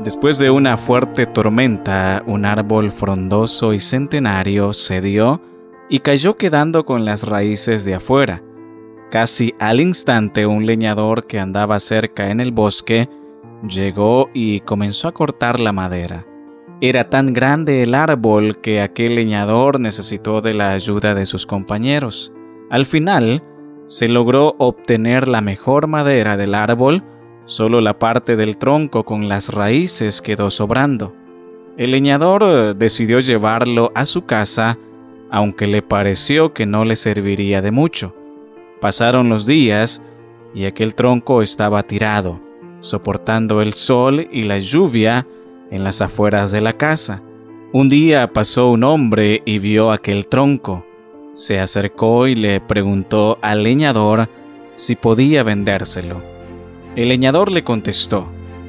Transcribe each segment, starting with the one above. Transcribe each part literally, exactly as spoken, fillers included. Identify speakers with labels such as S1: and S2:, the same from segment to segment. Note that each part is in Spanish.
S1: Después de una fuerte tormenta, un árbol frondoso y centenario cedió y cayó quedando con las raíces de afuera. Casi al instante, un leñador que andaba cerca en el bosque llegó y comenzó a cortar la madera. Era tan grande el árbol que aquel leñador necesitó de la ayuda de sus compañeros. Al final, se logró obtener la mejor madera del árbol. Solo la parte del tronco con las raíces quedó sobrando. El leñador decidió llevarlo a su casa, aunque le pareció que no le serviría de mucho. Pasaron los días y aquel tronco estaba tirado, soportando el sol y la lluvia en las afueras de la casa. Un día pasó un hombre y vio aquel tronco. Se acercó y le preguntó al leñador si podía vendérselo. El leñador le contestó: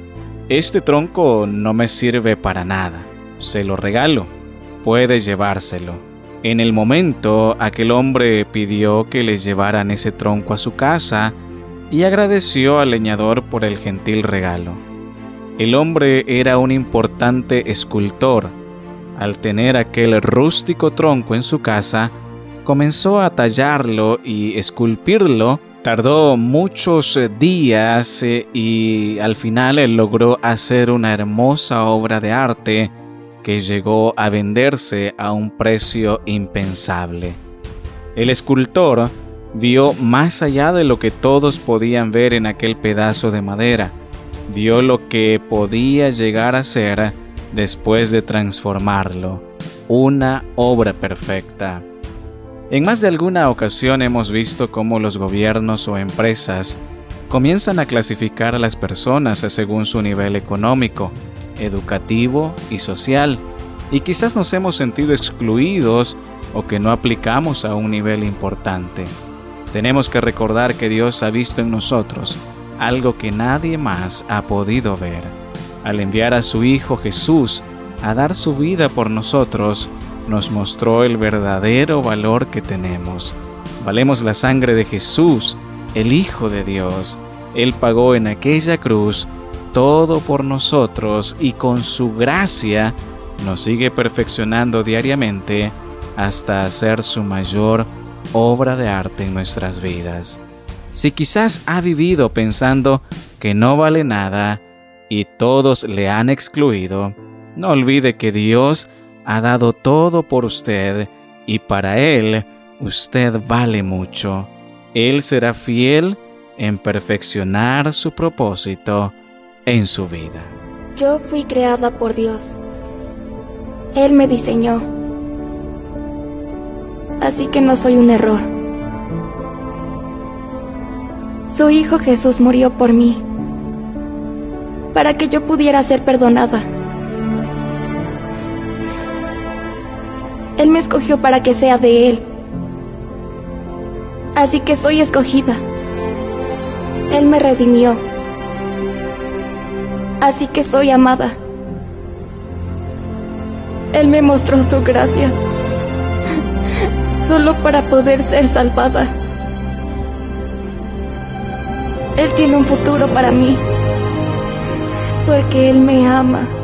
S1: «Este tronco no me sirve para nada. Se lo regalo. Puede llevárselo». En el momento, aquel hombre pidió que le llevaran ese tronco a su casa y agradeció al leñador por el gentil regalo. El hombre era un importante escultor. Al tener aquel rústico tronco en su casa, comenzó a tallarlo y esculpirlo. Tardó muchos días y al final él logró hacer una hermosa obra de arte que llegó a venderse a un precio impensable. El escultor vio más allá de lo que todos podían ver en aquel pedazo de madera. Vio lo que podía llegar a ser después de transformarlo. Una obra perfecta. En más de alguna ocasión hemos visto cómo los gobiernos o empresas comienzan a clasificar a las personas según su nivel económico, educativo y social, y quizás nos hemos sentido excluidos o que no aplicamos a un nivel importante. Tenemos que recordar que Dios ha visto en nosotros algo que nadie más ha podido ver. Al enviar a su Hijo Jesús a dar su vida por nosotros, nos mostró el verdadero valor que tenemos. Valemos la sangre de Jesús, el Hijo de Dios. Él pagó en aquella cruz todo por nosotros y con su gracia nos sigue perfeccionando diariamente hasta hacer su mayor obra de arte en nuestras vidas. Si quizás ha vivido pensando que no vale nada y todos le han excluido, no olvide que Dios ha dado todo por usted y para Él usted vale mucho. Él será fiel en perfeccionar su propósito en su vida.
S2: Yo fui creada por Dios. Él me diseñó. Así que no soy un error. Su Hijo Jesús murió por mí, para que yo pudiera ser perdonada. Él me escogió para que sea de Él. Así que soy escogida. Él me redimió. Así que soy amada. Él me mostró su gracia, solo para poder ser salvada. Él tiene un futuro para mí, porque Él me ama.